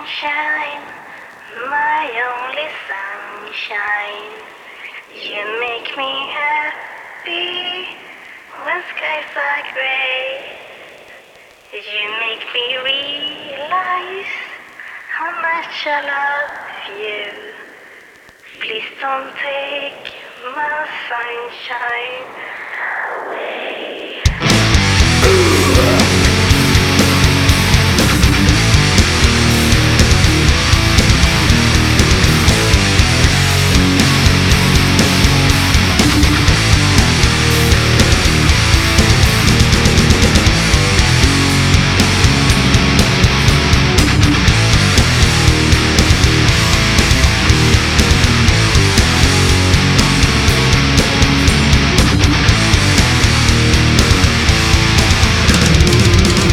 sunshine, my only sunshine. You make me happy when skies are gray. You make me realize how much I love you. Please don't take my sunshine away.